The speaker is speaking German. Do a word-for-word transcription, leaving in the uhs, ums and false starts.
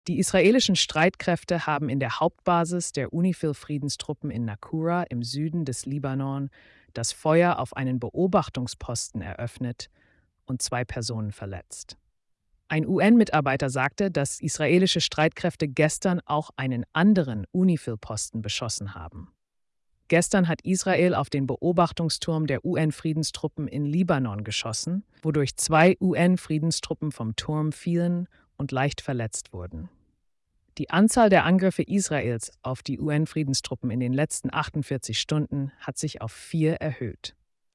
Die israelischen Streitkräfte haben in der Hauptbasis der UNIFIL-Friedenstruppen in Naqoura im Süden des Libanon das Feuer auf einen Beobachtungsposten eröffnet und zwei Personen verletzt. Ein U N-Mitarbeiter sagte, dass israelische Streitkräfte gestern auch einen anderen UNIFIL-Posten beschossen haben. Gestern hat Israel auf den Beobachtungsturm der U N-Friedenstruppen in Libanon geschossen, wodurch zwei U N-Friedenstruppen vom Turm fielen und leicht verletzt wurden. Die Anzahl der Angriffe Israels auf die U N-Friedenstruppen in den letzten achtundvierzig Stunden hat sich auf vier erhöht.